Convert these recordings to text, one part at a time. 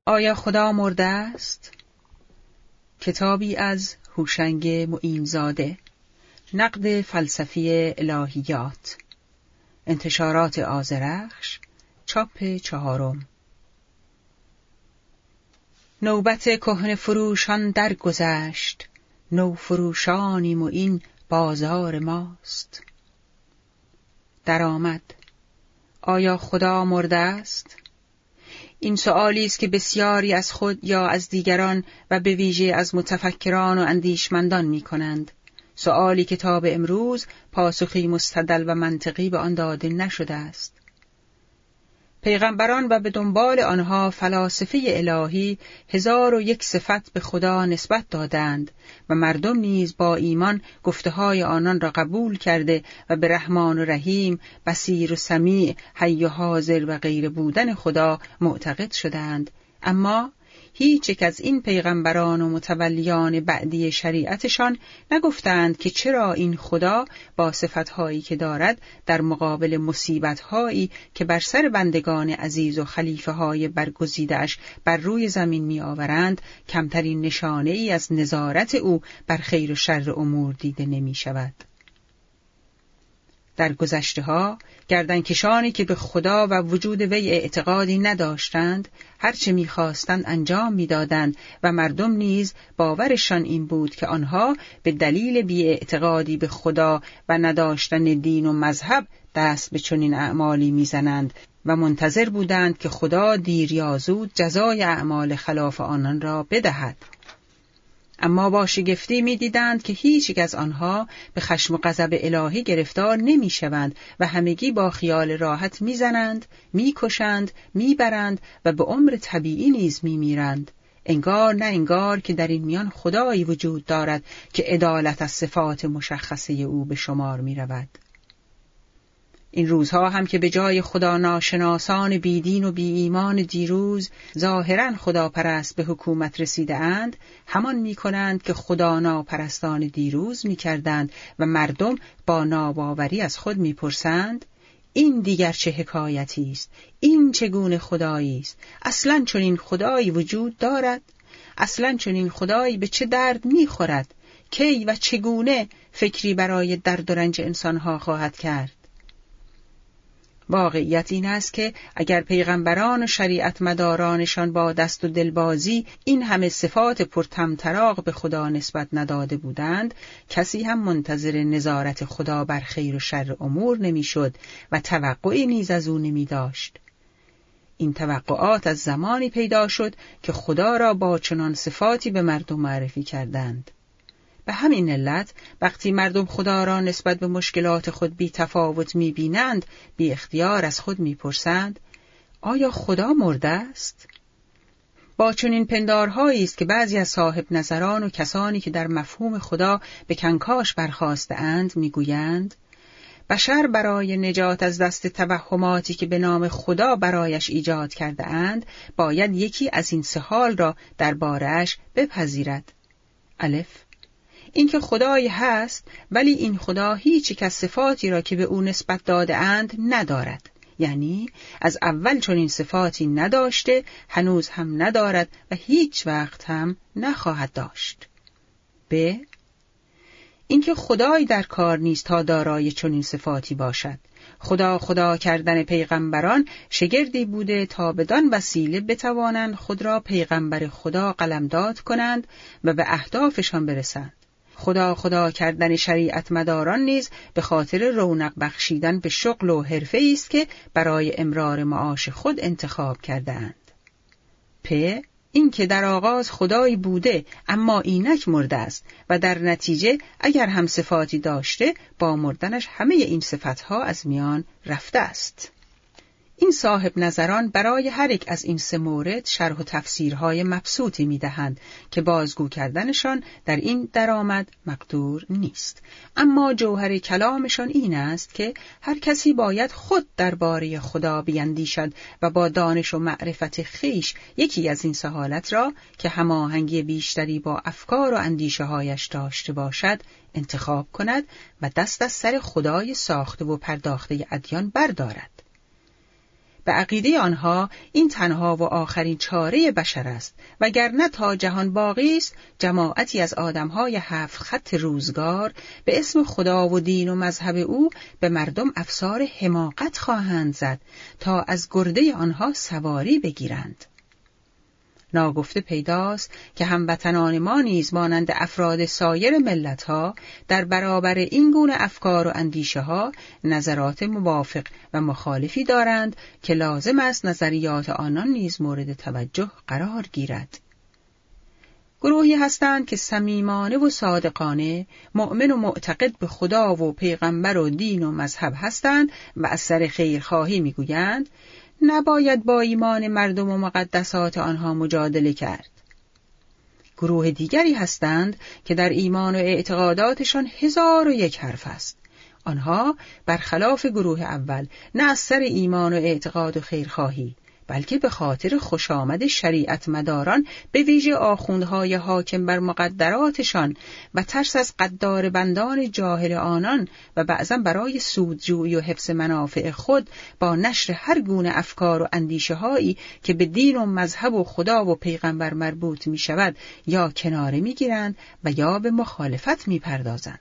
آیا خدا مرده است؟ کتابی از هوشنگ معین‌زاده، نقد فلسفی الهیات، انتشارات آذرخش، چاپ 4. نوبت کهنه فروشان درگذشت، نو فروشانیم و این بازار ماست. درآمد. آیا خدا مرده است؟ این سؤالی است که بسیاری از خود یا از دیگران و به ویژه از متفکران و اندیشمندان می‌کنند. سؤالی که تا به امروز پاسخی مستدل و منطقی به آن داده نشده است. پیغمبران و به دنبال آنها فلاسفه الهی 1001 صفت به خدا نسبت دادند و مردم نیز با ایمان گفته‌های آنان را قبول کرده و به رحمان و رحیم، بصیر و سمیع، حی و حاضر و غیر بودن خدا معتقد شدند. اما هیچ یک از این پیغمبران و متولیان بعدی شریعتشان نگفتند که چرا این خدا با صفتهایی که دارد در مقابل مصیبتهایی که بر سر بندگان عزیز و خلیفه های برگزیده‌اش بر روی زمین می آورند کمترین نشانه ای از نظارت او بر خیر و شر امور دیده نمی شود. در گذشته ها گردنکشانی که به خدا و وجود وی اعتقادی نداشتند هرچه می‌خواستند انجام می‌دادند و مردم نیز باورشان این بود که آنها به دلیل بی‌اعتقادی به خدا و نداشتن دین و مذهب دست به چنین اعمالی می‌زنند و منتظر بودند که خدا دیر یا زود جزای اعمال خلاف آنان را بدهد. اما با شگفتی می‌دیدند که هیچ یک از آنها به خشم و غضب الهی گرفتار نمی‌شوند و همگی با خیال راحت می‌زنند، می‌کشند، می‌برند و به عمر طبیعی نیز می‌میرند. انگار نه انگار که در این میان خدایی وجود دارد که عدالت از صفات مشخصه او به شمار می‌رود. این روزها هم که به جای خدا ناشناسان بیدین و بی ایمان دیروز ظاهراً خداپرست به حکومت رسیده اند، همان می کنند که خدا ناپرستان دیروز می کردند و مردم با ناباوری از خود می پرسند این دیگر چه حکایتی است؟ این چگونه خدایی است؟ اصلاً چنین خدایی وجود دارد؟ اصلاً چنین خدایی به چه درد می خورد؟ کی و چگونه فکری برای درد و رنج انسانها خواهد کرد؟ واقعیت این است که اگر پیغمبران و شریعت مدارانشان با دست و دلبازی این همه صفات پرطمطراق به خدا نسبت نداده بودند، کسی هم منتظر نظارت خدا بر خیر و شر امور نمیشد و توقعی نیز از او نمی داشت. این توقعات از زمانی پیدا شد که خدا را با چنان صفاتی به مردم معرفی کردند. به همین علت وقتی مردم خدا را نسبت به مشکلات خود بی تفاوت می بینند، بی اختیار از خود می پرسند آیا خدا مرده است؟ با چنین پندارهایی است که بعضی از صاحب نظران و کسانی که در مفهوم خدا به کنکاش برخاسته اند می گویند بشر برای نجات از دست توهماتی که به نام خدا برایش ایجاد کرده اند باید یکی از این سه حال را درباره‌اش بپذیرد. الف، اینکه خدایی هست ولی این خدا هیچ یک از صفاتی را که به او نسبت داده اند ندارد، یعنی از اول چنین صفاتی نداشته، هنوز هم ندارد و هیچ وقت هم نخواهد داشت. ب، اینکه خدایی در کار نیست تا دارای چنین صفاتی باشد. خدا کردن پیغمبران شگردی بوده تا بدان وسیله بتوانند خود را پیغمبر خدا قلمداد کنند و به اهدافشان برسند. خدا کردن شریعت مداران نیز به خاطر رونق بخشیدن به شغل و حرفه‌ای است که برای امرار معاش خود انتخاب کرده اند. پ، این که در آغاز خدایی بوده اما اینک مرده است و در نتیجه اگر هم صفاتی داشته با مردنش همه این صفتها از میان رفته است. این صاحب نظران برای هر یک از این سه مورد شرح و تفسیرهای مبسوطی می‌دهند که بازگو کردنشان در این درآمد مقدور نیست. اما جوهر کلامشان این است که هر کسی باید خود درباره خدا بیندیشد و با دانش و معرفت خویش یکی از این سه حالت را که هماهنگی بیشتری با افکار و اندیشه‌هایش داشته باشد انتخاب کند و دست از سر خدای ساخته و پرداخته ادیان بردارد. به عقیده آنها این تنها و آخرین چاره بشر است، وگرنه تا جهان باقی است جماعتی از آدمهای 7 خط روزگار به اسم خدا و دین و مذهب او به مردم افسار حماقت خواهند زد تا از گرده آنها سواری بگیرند. ناگفته پیداست که هموطنان ما نیز مانند افراد سایر ملت‌ها در برابر این گونه افکار و اندیشه‌ها نظرات موافق و مخالفی دارند که لازم است نظریات آنان نیز مورد توجه قرار گیرد. گروهی هستند که صمیمانه و صادقانه مؤمن و معتقد به خدا و پیغمبر و دین و مذهب هستند و از سر خیرخواهی می‌گویند نباید با ایمان مردم و مقدسات آنها مجادله کرد. گروه دیگری هستند که در ایمان و اعتقاداتشان 1001 حرف است. آنها برخلاف گروه اول نه از سر ایمان و اعتقاد و خیرخواهی، بلکه به خاطر خوشامد شریعت مداران به ویژه آخوندهای حاکم بر مقدراتشان و ترس از قدار بندان جاهل آنان و بعضا برای سودجویی و حفظ منافع خود با نشر هر گونه افکار و اندیشه‌هایی که به دین و مذهب و خدا و پیغمبر مربوط می شود یا کناره می گیرند و یا به مخالفت می پردازند.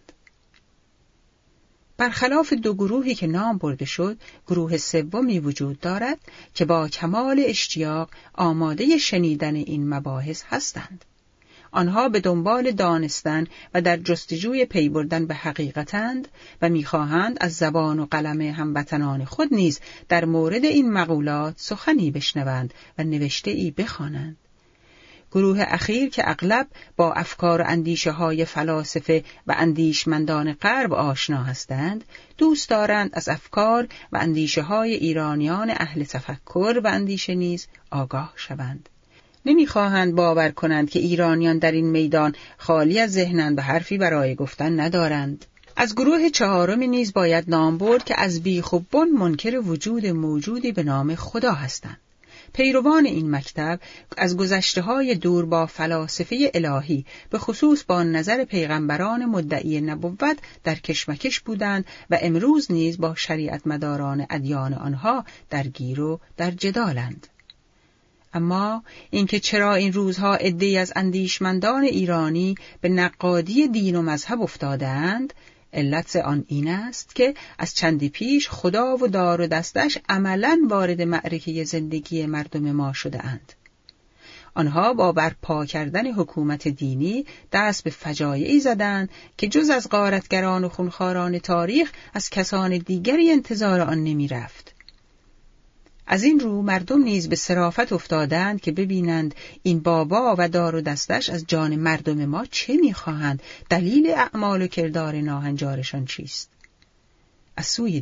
برخلاف دو گروهی که نام برده شد، گروه سومی وجود دارد که با کمال اشتیاق آماده شنیدن این مباحث هستند. آنها به دنبال دانستن و در جستجوی پی بردن به حقیقتند و می‌خواهند از زبان و قلم هموطنان خود نیز در مورد این مقولات سخنی بشنوند و نوشته‌ای بخوانند. گروه اخیر که اغلب با افکار و اندیشه‌های فلاسفه و اندیشمندان غرب آشنا هستند، دوست دارند از افکار و اندیشه‌های ایرانیان اهل تفکر و اندیشه نیز آگاه شوند. نمی‌خواهند باور کنند که ایرانیان در این میدان خالی از ذهنند و حرفی برای گفتن ندارند. از گروه چهارمی نیز باید نام برد که از بیخ و بن منکر وجود موجودی به نام خدا هستند. پیروان این مکتب از گذشته‌های دور با فلاسفه الهی به خصوص با نظر پیغمبران مدعی نبوت در کشمکش بودند و امروز نیز با شریعت مداران ادیان آنها درگیر و در جدالند. اما اینکه چرا این روزها عده‌ای از اندیشمندان ایرانی به نقادی دین و مذهب افتادند، علت آن این است که از چندی پیش خدا و دار و دستش عملاً وارد معرکه زندگی مردم ما شده اند. آنها با برپا کردن حکومت دینی دست به فجایعی زدند که جز از غارتگران و خونخواران تاریخ از کسان دیگری انتظار آن نمی رفت. از این رو مردم نیز به صرافت افتادند که ببینند این بابا و دار و دستش از جان مردم ما چه می‌خواهند، دلیل اعمال و کردار ناهنجارشان چیست. از سوی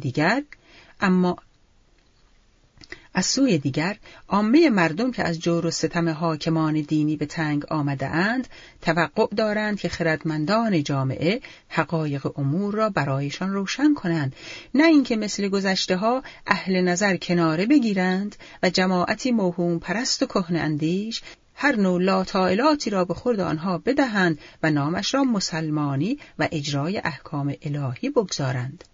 دیگر عامه مردم که از جور و ستم حاکمان دینی به تنگ آمده اند توقع دارند که خردمندان جامعه حقایق امور را برایشان روشن کنند، نه اینکه مثل گذشته‌ها اهل نظر کناره بگیرند و جماعتی موهوم پرست و کهنه اندیش هر نوع لاطائلاتی را به خورد آنها بدهند و نامش را مسلمانی و اجرای احکام الهی بگذارند.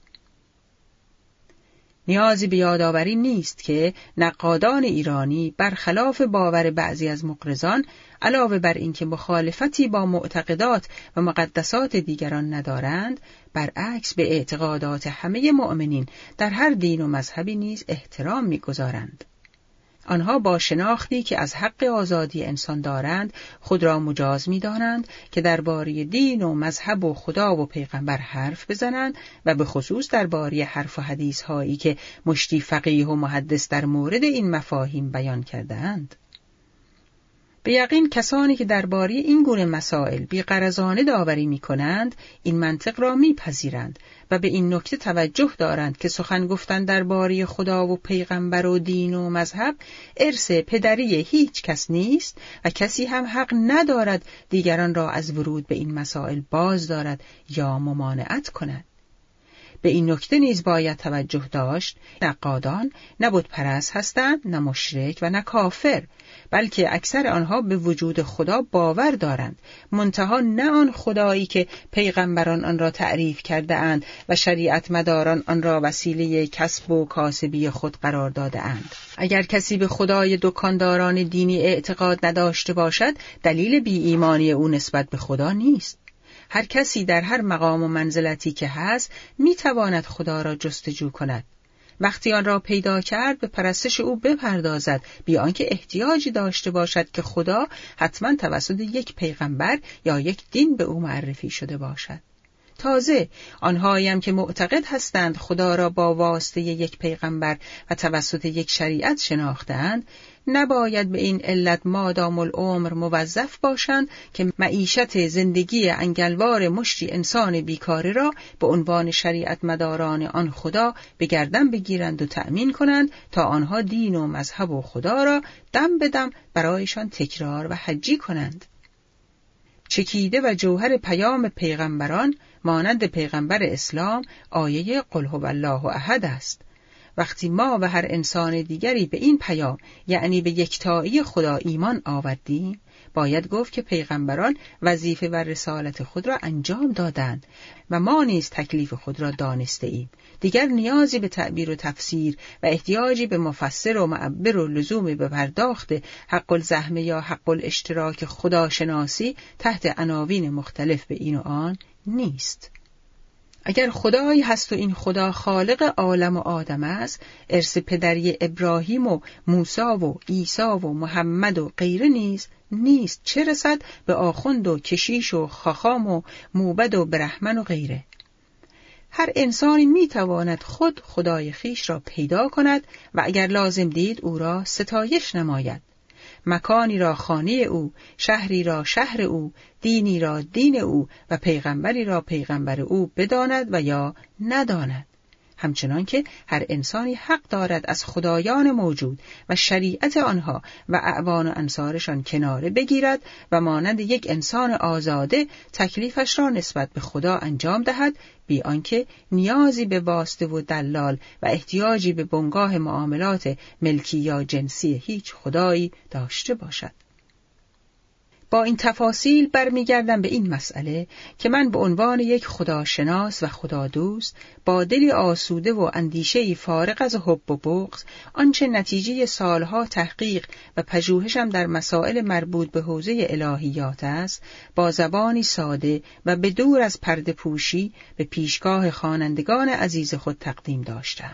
نیازی به یادآوری نیست که نقادان ایرانی برخلاف باور بعضی از مقرضان علاوه بر اینکه مخالفتی با معتقدات و مقدسات دیگران ندارند، برعکس به اعتقادات همه مؤمنین در هر دین و مذهبی نیز احترام می‌گذارند. آنها با شناختی که از حق آزادی انسان دارند خود را مجاز می‌دانند که درباره دین و مذهب و خدا و پیغمبر حرف بزنند و به خصوص درباره حرف و حدیث هایی که مشتی فقیه و محدث در مورد این مفاهیم بیان کرده‌اند. به یقین کسانی که درباره این گونه مسائل بی‌غرضانه داوری می‌کنند این منطق را می‌پذیرند و به این نکته توجه دارند که سخن گفتن درباره خدا و پیغمبر و دین و مذهب ارث پدری هیچ کس نیست و کسی هم حق ندارد دیگران را از ورود به این مسائل باز دارد یا ممانعت کند. به این نکته نیز باید توجه داشت: نقادان نه بت پرست هستند، نه مشرک و نه کافر، بلکه اکثر آنها به وجود خدا باور دارند، منتها نه آن خدایی که پیغمبران آن را تعریف کرده اند و شریعت مداران آن را وسیله کسب و کاسبی خود قرار داده اند. اگر کسی به خدای دکانداران دینی اعتقاد نداشته باشد، دلیل بی ایمانی او نسبت به خدا نیست. هر کسی در هر مقام و منزلتی که هست میتواند خدا را جستجو کند. وقتی آن را پیدا کرد به پرستش او بپردازد، بی آنکه احتیاجی داشته باشد که خدا حتما توسط یک پیغمبر یا یک دین به او معرفی شده باشد. تازه آنهایی هم که معتقد هستند خدا را با واسطه یک پیغمبر و توسط یک شریعت شناختند، نباید به این علت مادام العمر موظف باشند که معیشت زندگی انگلوار مشتی انسان بیکاره را به عنوان شریعت مداران آن خدا به گردن بگیرند و تأمین کنند تا آنها دین و مذهب و خدا را دم به دم برایشان تکرار و حجی کنند. چکیده و جوهر پیام پیغمبران مانند پیغمبر اسلام آیه قل هو الله احد است. وقتی ما و هر انسان دیگری به این پیام، یعنی به یکتایی خدا ایمان آوردیم، باید گفت که پیغمبران وظیفه و رسالت خود را انجام دادند و ما نیز تکلیف خود را دانسته ایم. دیگر نیازی به تعبیر و تفسیر و احتیاجی به مفسر و معبر و لزوم به پرداخت حق الزحمه یا حق الاشتراک خداشناسی تحت عناوین مختلف به این و آن نیست. اگر خدایی هست و این خدا خالق عالم و آدم است، ارث پدری ابراهیم و موسی و عیسی و محمد و غیره نیست، چه رسد به آخوند و کشیش و خاخام و موبد و برهمن و غیره. هر انسانی میتواند خود خدای خیش را پیدا کند و اگر لازم دید او را ستایش نماید. مکانی را خانه او، شهری را شهر او، دینی را دین او و پیغمبری را پیغمبر او بداند و یا نداند. همچنان که هر انسانی حق دارد از خدایان موجود و شریعت آنها و اعوان و انصارشان کناره بگیرد و مانند یک انسان آزاده تکلیفش را نسبت به خدا انجام دهد، بی آنکه نیازی به واسطه و دلال و احتیاجی به بنگاه معاملات ملکی یا جنسی هیچ خدایی داشته باشد. با این تفاصیل برمیگردم به این مسئله که من به عنوان یک خداشناس و خدادوست با دلی آسوده و اندیشه‌ای فارغ از حب و بغض، آنچه نتیجه سالها تحقیق و پژوهشم در مسائل مربوط به حوزه الهیات است، با زبانی ساده و به دور از پرده پوشی به پیشگاه خوانندگان عزیز خود تقدیم داشتم.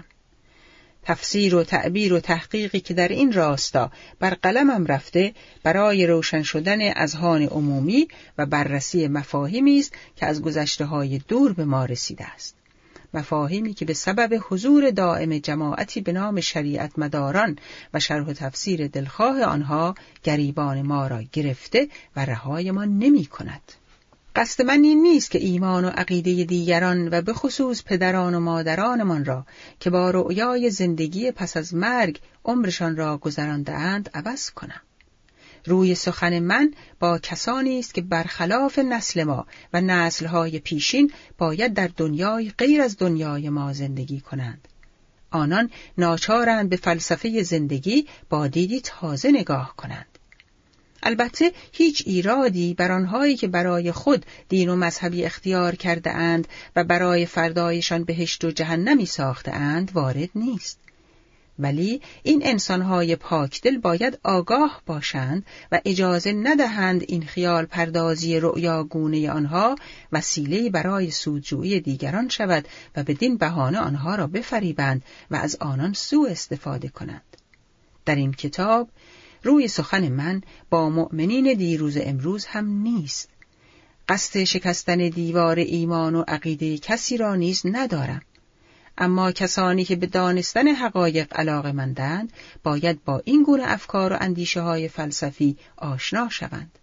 تفسیر و تعبیر و تحقیقی که در این راستا بر قلمم رفته برای روشن شدن اذهان عمومی و بررسی مفاهیمی است که از گذشته‌های دور به ما رسیده است. مفاهیمی که به سبب حضور دائم جماعتی به نام شریعت مداران و شرح و تفسیر دلخواه آنها گریبان ما را گرفته و رهای ما نمی کند. قصد من این نیست که ایمان و عقیده دیگران و به خصوص پدران و مادرانمان را که با رؤیای زندگی پس از مرگ عمرشان را گذرانده‌اند عوض کنم. روی سخن من با کسانی است که برخلاف نسل ما و نسل‌های پیشین باید در دنیای غیر از دنیای ما زندگی کنند. آنان ناچارند به فلسفه زندگی با دیدی تازه نگاه کنند. البته هیچ ایرادی بر آنهایی که برای خود دین و مذهبی اختیار کرده اند و برای فردایشان بهشت و جهنمی ساخته اند وارد نیست. ولی این انسانهای پاکدل باید آگاه باشند و اجازه ندهند این خیال پردازی رؤیاگونه آنها وسیله‌ای برای سودجویی دیگران شود و بدین بهانه آنها را بفریبند و از آنان سوء استفاده کنند. در این کتاب روی سخن من با مؤمنین دیروز امروز هم نیست. قصد شکستن دیوار ایمان و عقیده کسی را نیز ندارم. اما کسانی که به دانستن حقایق علاقه‌مندند باید با این گونه افکار و اندیشه‌های فلسفی آشنا شوند.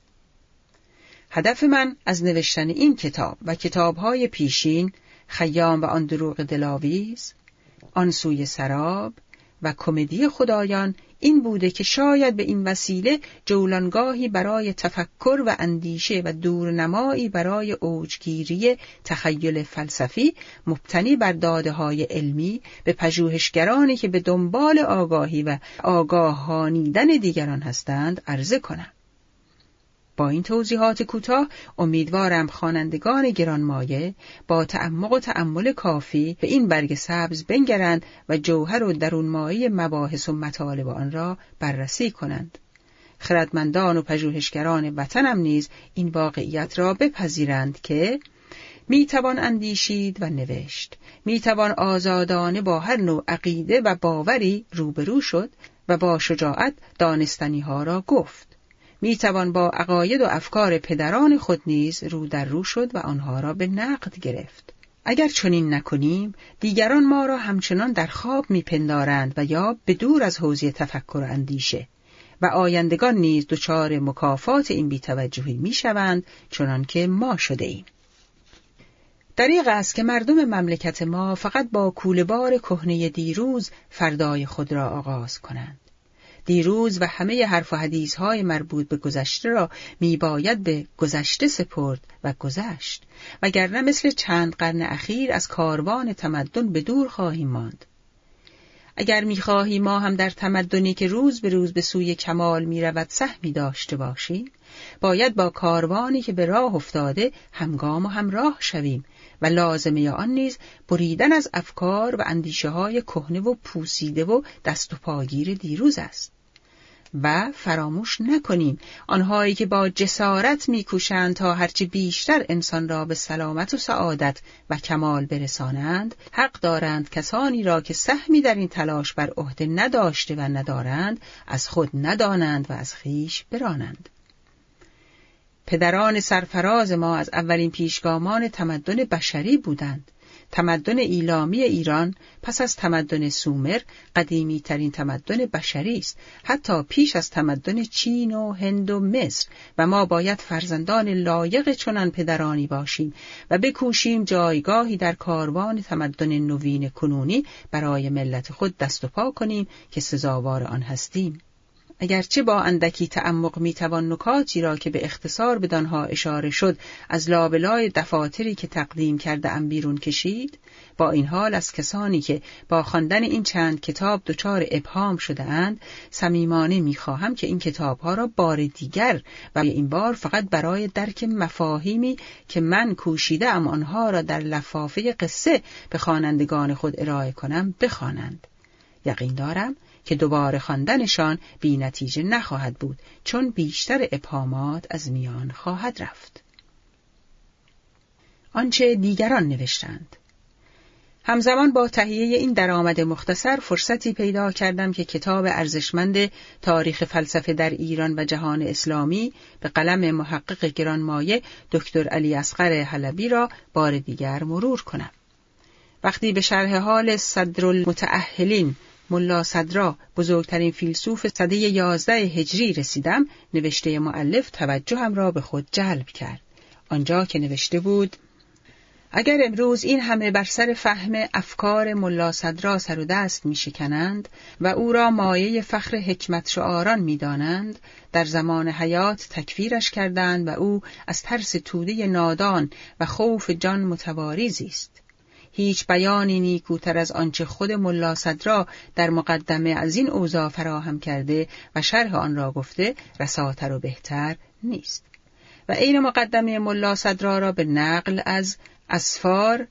هدف من از نوشتن این کتاب و کتاب‌های پیشین، خیام و آن دروغ دلاویز، آن سوی سراب و کمدی خدایان، این بوده که شاید به این وسیله جولانگاهی برای تفکر و اندیشه و دورنمایی برای اوجگیری تخیل فلسفی مبتنی بر داده‌های علمی به پژوهشگرانی که به دنبال آگاهی و آگاهانیدن دیگران هستند عرضه کنم. با این توضیحات کوتاه امیدوارم خوانندگان گرانمایه با تعمق و تأمل کافی به این برگ سبز بنگرند و جوهر و درونمایی مباحث و مطالب آن را بررسی کنند. خردمندان و پژوهشگران وطنم نیز این واقعیت را بپذیرند که میتوان اندیشید و نوشت، میتوان آزادانه با هر نوع عقیده و باوری روبرو شد و با شجاعت دانستنی ها را گفت. میتوان با عقاید و افکار پدران خود نیز رو در رو شد و آنها را به نقد گرفت. اگر چنین نکنیم، دیگران ما را همچنان در خواب میپندارند و یا به دور از حوزه تفکر و اندیشه و آیندگان نیز دچار مکافات این بی‌توجهی میشوند چنان که ما شده ایم. دریغ است که مردم مملکت ما فقط با کوله‌بار کهنه دیروز فردای خود را آغاز کنند. دیروز و همه حرف و حدیث‌های مربوط به گذشته را میباید به گذشته سپرد و گذشت، وگرنه مثل چند قرن اخیر از کاروان تمدن به دور خواهیم ماند. اگر میخواهی ما هم در تمدنی که روز به روز به سوی کمال میرود سهمی داشته باشیم، باید با کاروانی که به راه افتاده همگام و همراه شویم و لازمه آن نیز بریدن از افکار و اندیشه‌های کهنه و پوسیده و دست و پاگیر دیروز است. و فراموش نکنیم آنهایی که با جسارت میکوشند تا هرچه بیشتر انسان را به سلامت و سعادت و کمال برسانند، حق دارند کسانی را که سهمی در این تلاش بر عهده نداشته و ندارند از خود ندانند و از خویش برانند. پدران سرفراز ما از اولین پیشگامان تمدن بشری بودند. تمدن ایلامی ایران پس از تمدن سومر قدیمی ترین تمدن بشری است، حتی پیش از تمدن چین و هند و مصر، و ما باید فرزندان لایق چنان پدرانی باشیم و بکوشیم جایگاهی در کاروان تمدن نوین کنونی برای ملت خود دست و پا کنیم که سزاوار آن هستیم. اگرچه با اندکی تعمق میتوان نکاتی را که به اختصار بدانها اشاره شد از لابلای دفاتری که تقدیم کرده ام بیرون کشید، با این حال از کسانی که با خواندن این چند کتاب دچار ابهام شده اند صمیمانه میخواهم که این کتابها را بار دیگر و این بار فقط برای درک مفاهیمی که من کوشیده ام آنها را در لفافه قصه به خوانندگان خود ارائه کنم بخوانند. یقین دارم که دوباره خواندنشان بی نتیجه نخواهد بود، چون بیشتر ابهامات از میان خواهد رفت. آنچه دیگران نوشتند. همزمان با تهیه این درآمد مختصر فرصتی پیدا کردم که کتاب ارزشمند تاریخ فلسفه در ایران و جهان اسلامی به قلم محقق گرانمایه دکتر علی اصغر حلبی را بار دیگر مرور کنم. وقتی به شرح حال صدرالمتأهلین ملا صدرا، بزرگترین فیلسوف سده 11 هجری رسیدم، نوشته مؤلف توجهم را به خود جلب کرد. آنجا که نوشته بود: اگر امروز این همه بر سر فهم افکار ملا صدرا سر و دست می شکنند و او را مایه فخر حکمت شعاران می دانند، در زمان حیات تکفیرش کردند و او از ترس توده نادان و خوف جان متواریزی است. هیچ بیانی نیکوتر از آنچه خود ملا صدرا در مقدمه از این اوضاع فراهم کرده و شرح آن را گفته رساتر و بهتر نیست. و این مقدمه ملا صدرا را به نقل از اسفار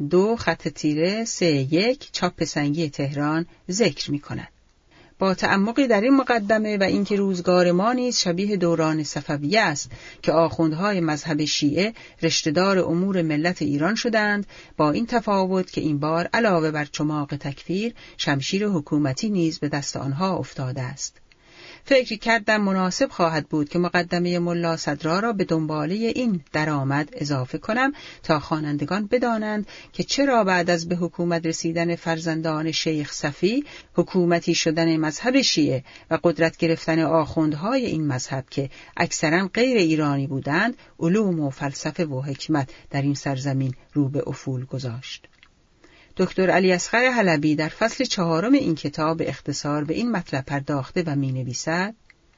2-31 چاپ سنگی تهران ذکر می کند. با تعمقی در این مقدمه و اینکه روزگار ما نیز شبیه دوران صفویه است که آخوندهای مذهب شیعه رشته‌دار امور ملت ایران شدند، با این تفاوت که این بار علاوه بر چماق تکفیر شمشیر حکومتی نیز به دست آنها افتاده است. فکر کردم مناسب خواهد بود که مقدمه ملا صدرا را به دنباله این درآمد اضافه کنم تا خوانندگان بدانند که چرا بعد از به حکومت رسیدن فرزندان شیخ صفی، حکومتی شدن مذهب شیعه و قدرت گرفتن آخوندهای این مذهب که اکثرا غیر ایرانی بودند، علوم و فلسفه و حکمت در این سرزمین رو به افول گذاشت. دکتر علیاصغر حلبی در فصل 4 این کتاب به اختصار به این مطلب پرداخته و می‌نویسد: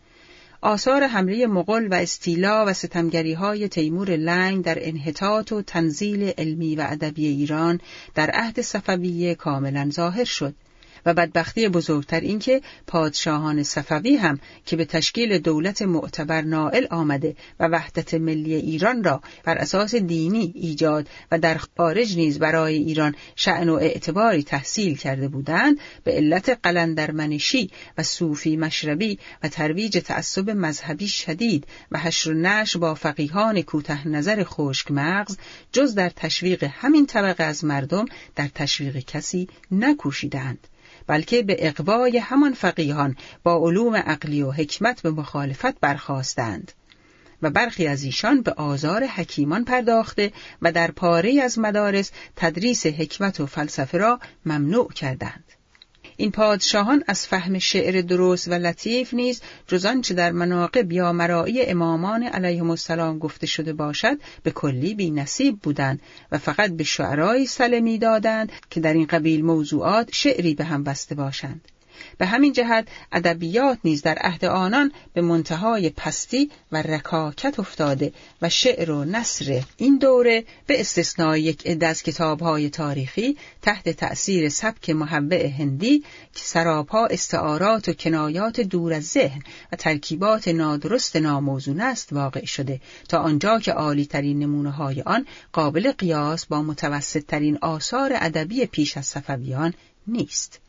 آثار حمله مغول و استیلا و ستمگری‌های تیمور لنگ در انحطاط و تنزیل علمی و ادبی ایران در عهد صفویه کاملاً ظاهر شد و بدبختی بزرگتر این که پادشاهان صفوی هم که به تشکیل دولت معتبر نائل آمده و وحدت ملی ایران را بر اساس دینی ایجاد و در خارج نیز برای ایران شأن و اعتباری تحصیل کرده بودند، به علت قلندرمنشی و صوفی مشربی و ترویج تعصب مذهبی شدید و حشر و نشر با فقیهان کوته نظر خشک مغز جز در تشویق همین طبقه از مردم در تشویق کسی نکوشیدند، بلکه به اغوای همان فقیهان با علوم عقلی و حکمت به مخالفت برخاستند و برخی از ایشان به آزار حکیمان پرداخته و در پاره از مدارس تدریس حکمت و فلسفه را ممنوع کردند. این پادشاهان از فهم شعر درست و لطیف نیز جز آنچه در مناقب یا مراعی امامان علیهم السلام گفته شده باشد به کلی بی نصیب بودند و فقط به شعرای صله می دادند که در این قبیل موضوعات شعری به هم بسته باشند. به همین جهت ادبیات نیز در عهد آنان به منتهای پستی و رکاکت افتاده و شعر و نثر این دوره به استثنای یک عده از کتاب‌های تاریخی تحت تأثیر سبک محوع هندی که سراپا استعارات و کنایات دور از ذهن و ترکیبات نادرست ناموزون است واقع شده، تا آنجا که عالی‌ترین نمونه‌های آن قابل قیاس با متوسط‌ترین آثار ادبی پیش از صفویان نیست.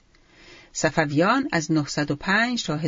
صفویان از 905 تا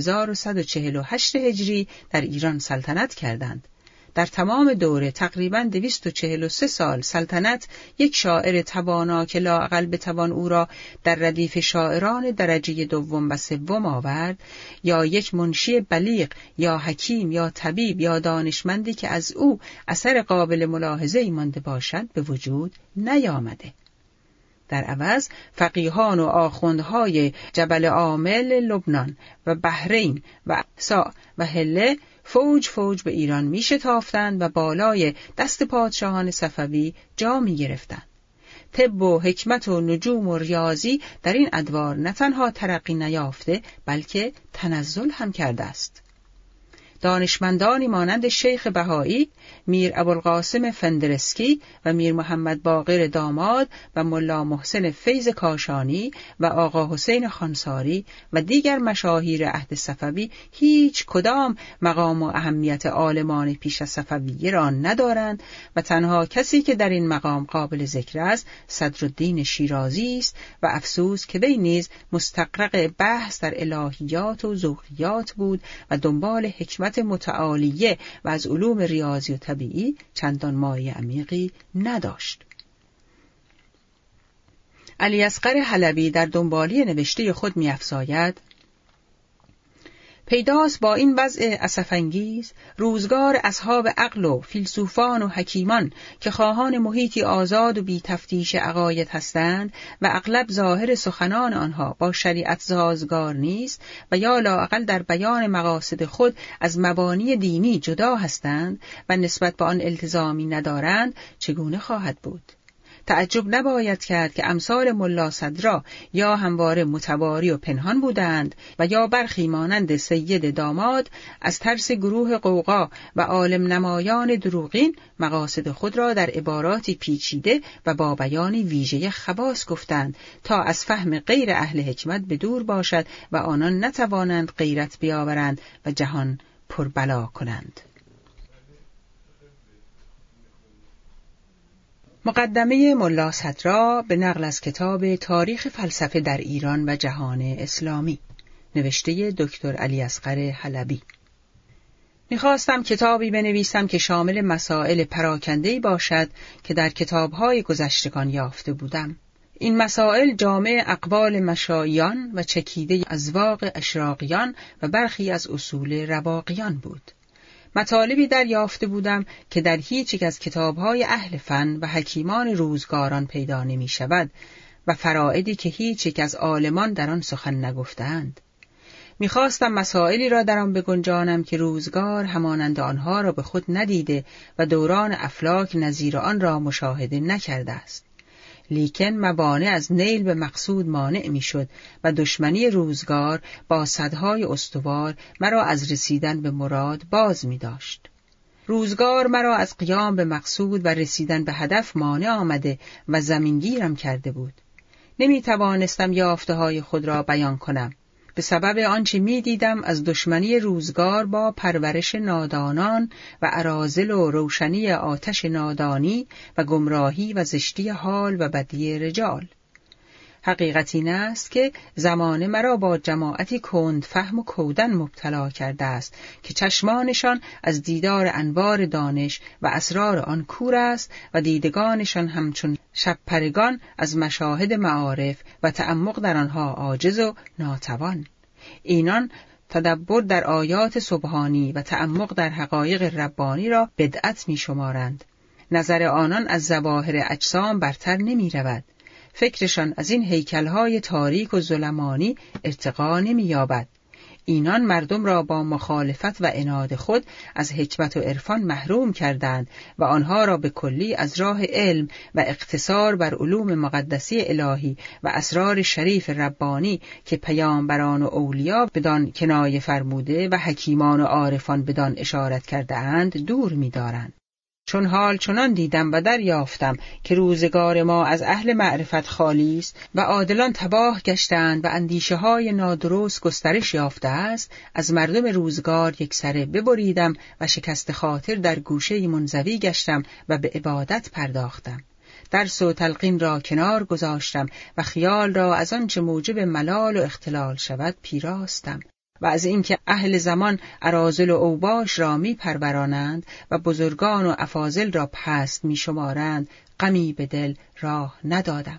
1148 هجری در ایران سلطنت کردند. در تمام دوره تقریباً 243 سال سلطنت یک شاعر توانا که لااقل بتوان او را در ردیف شاعران درجه دوم و سوم آورد، یا یک منشی بلیغ یا حکیم یا طبیب یا دانشمندی که از او اثر قابل ملاحظه‌ای مانده باشد به وجود نیامده. در عوض فقیهان و آخوندهای جبل عامل لبنان و بحرین و اقصی و هله فوج فوج به ایران می شتافتند و بالای دست پادشاهان صفوی جا می گرفتند. طب و حکمت و نجوم و ریاضی در این ادوار نه تنها ترقی نیافته بلکه تنزل هم کرده است. دانشمندانی مانند شیخ بهایی، میر ابوالقاسم فندرسکی و میر محمد باقر داماد و ملا محسن فیض کاشانی و آقا حسین خانساری و دیگر مشاهیر عهد صفوی هیچ کدام مقام و اهمیت عالمان پیش از صفویه را ندارند و تنها کسی که در این مقام قابل ذکر است صدرالدین شیرازی است و افسوس که وی نیز مستغرق بحث در الهیات و ذوقیات بود و دنبال حکمت متعالیه و از علوم ریاضی و طبیعی چندان مایه عمیقی نداشت. علیاصغر حلبی در دنبالی نوشته خود می‌افزاید: پیداست با این وضع اسف‌انگیز روزگار اصحاب عقل و فیلسوفان و حکیمان که خواهان محیطی آزاد و بی تفتیش عقاید هستند و اغلب ظاهر سخنان آنها با شریعت سازگار نیست و یا لااقل در بیان مقاصد خود از مبانی دینی جدا هستند و نسبت به آن التزامی ندارند، چگونه خواهد بود؟ تعجب نباید کرد که امثال ملا صدرا یا همواره متواری و پنهان بودند و یا برخی مانند سید داماد از ترس گروه قوقا و عالم نمایان دروغین مقاصد خود را در عباراتی پیچیده و با بیانی ویژه خواص گفتند تا از فهم غیر اهل حکمت به دور باشد و آنان نتوانند غیرت بیاورند و جهان پربلا کنند. مقدمه ملا صدرا به نقل از کتاب تاریخ فلسفه در ایران و جهان اسلامی، نوشته دکتر علیاصغر حلبی. می‌خواستم کتابی بنویسم که شامل مسائل پراکنده‌ای باشد که در کتاب‌های گذشتگان یافته بودم. این مسائل جامع اقوال مشاییان و چکیده اذواق اشراقیان و برخی از اصول رواقیان بود. مطالبی دریافته بودم که در هیچ یک از کتاب‌های اهل فن و حکیمان روزگاران پیدا نمی‌شود و فرائدی که هیچ یک از عالمان در آن سخن نگفتند. می‌خواستم مسائلی را در آن بگنجانم که روزگار همانند آنها را به خود ندیده و دوران افلاک نظیر آن را مشاهده نکرده است. لیکن موانع از نیل به مقصود مانع می شد و دشمنی روزگار با صدهای استوار مرا از رسیدن به مراد باز می داشت. روزگار مرا از قیام به مقصود و رسیدن به هدف مانع آمده و زمینگیرم کرده بود. نمی توانستم یافته‌های خود را بیان کنم. به سبب آنچه می دیدم از دشمنی روزگار با پرورش نادانان و اراذل و روشنی آتش نادانی و گمراهی و زشتی حال و بدی رجال. حقیقت این است که زمانه مرا با جماعتی کند فهم و کودن مبتلا کرده است که چشمانشان از دیدار انوار دانش و اسرار آن کور است و دیدگانشان همچون شبپرگان از مشاهد معارف و تعمق در آنها عاجز و ناتوان. اینان تدبر در آیات سبحانی و تعمق در حقایق ربانی را بدعت می شمارند. نظر آنان از ظواهر اجسام برتر نمی رود. فکرشان از این هیکل‌های تاریک و ظلمانی ارتقا نمی‌یابد. اینان مردم را با مخالفت و عناد خود از حکمت و عرفان محروم کردند و آنها را به کلی از راه علم و اقتصار بر علوم مقدسی الهی و اسرار شریف ربانی که پیامبران و اولیا بدان کنایه فرموده و حکیمان و عارفان بدان اشارت کرده اند دور می‌دارند. چون حال چنان دیدم و دریافتم که روزگار ما از اهل معرفت خالی است و عادلان تباه گشتند و اندیشه های نادرست گسترش یافته است، از مردم روزگار یکسره ببریدم و شکست خاطر در گوشه منزوی گشتم و به عبادت پرداختم. درس و تلقین را کنار گذاشتم و خیال را از آنچه موجب ملال و اختلال شود پیراستم و از اینکه اهل زمان اراذل و اوباش را می پرورانند و بزرگان و افاضل را پست می شمارند غمی به دل راه ندادم.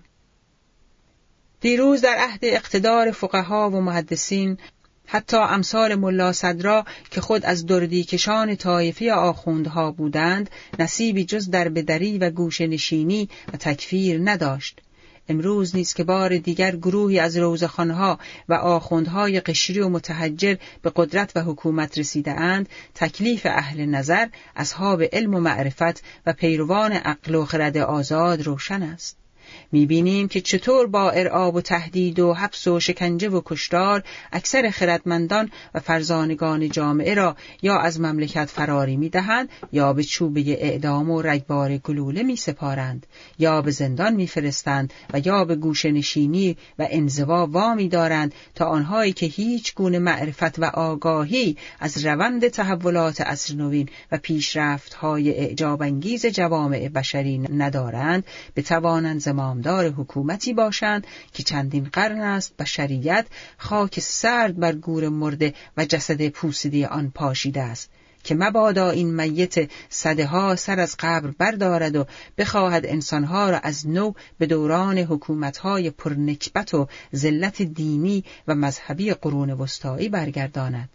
دیروز در عهد اقتدار فقها و محدثین حتی امثال ملا صدرا که خود از دردیکشان طایفه آخوندها بودند نصیبی جز دربدری و گوشه نشینی و تکفیر نداشت. امروز نیز که بار دیگر گروهی از روزخوانها و آخوندهای قشری و متحجر به قدرت و حکومت رسیده اند، تکلیف اهل نظر، اصحاب علم و معرفت و پیروان عقل و خرد آزاد روشن است. می‌بینیم که چطور با ارعاب و تهدید و حبس و شکنجه و کشتار اکثر خردمندان و فرزانگان جامعه را یا از مملکت فراری می‌دهند یا به چوبه اعدام و رگبار گلوله می‌سپارند، یا به زندان می‌فرستند و یا به گوشه نشینی و انزوا وامی دارند تا آنهایی که هیچ گونه معرفت و آگاهی از روند تحولات عصر نوین و پیشرفت‌های اعجاب‌انگیز جوامع بشری ندارند بتوانند زمامدار حکومتی باشند که چندین قرن است بشریت خاک سرد بر گور مرده و جسد پوسیده آن پاشیده است، که مبادا این میت صدها سر از قبر بردارد و بخواهد انسانها را از نو به دوران حکومتهای پرنکبت و ذلت دینی و مذهبی قرون وسطایی برگرداند.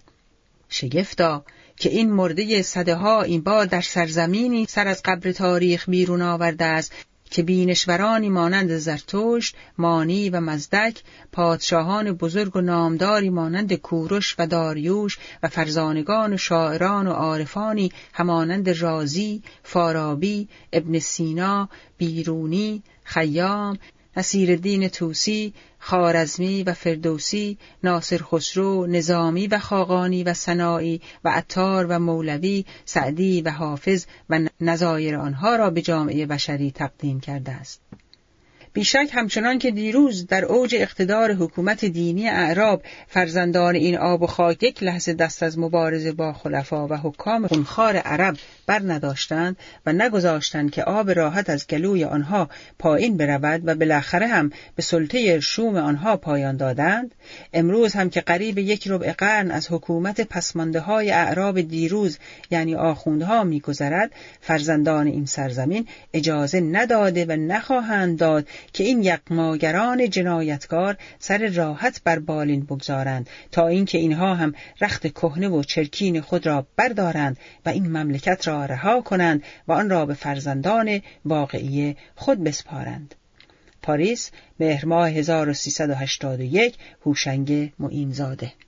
شگفتا که این مرده صدها این بار در سرزمینی سر از قبر تاریخ بیرون آورده است که بینشورانی مانند زرتشت، مانی و مزدک، پادشاهان بزرگ و نامداری مانند کوروش و داریوش و فرزانگان و شاعران و عارفانی همانند رازی، فارابی، ابن سینا، بیرونی، خیام، نصیرالدین طوسی، خوارزمی و فردوسی، ناصر خسرو، نظامی و خاقانی و سنایی و عطار و مولوی، سعدی و حافظ و نظایر آنها را به جامعه بشری تقدیم کرده است. بیشک همچنان که دیروز در اوج اقتدار حکومت دینی اعراب فرزندان این آب و خاک یک لحظه دست از مبارزه با خلفا و حکام خونخوار عرب بر نداشتند و نگذاشتند که آب راحت از گلوی آنها پایین برود و بالاخره هم به سلطه شوم آنها پایان دادند، امروز هم که قریب یک ربع قرن از حکومت پسمانده های اعراب دیروز یعنی آخوندها می‌گذرد، فرزندان این سرزمین اجازه نداده و نخواهند داد که این یغماگران جنایتکار سر راحت بر بالین بگذارند تا اینکه اینها هم رخت کهنه و چرکین خود را بردارند و این مملکت را رها کنند و آن را به فرزندان واقعی خود بسپارند. پاریس، مهر ماه 1381، هوشنگ معینزاده.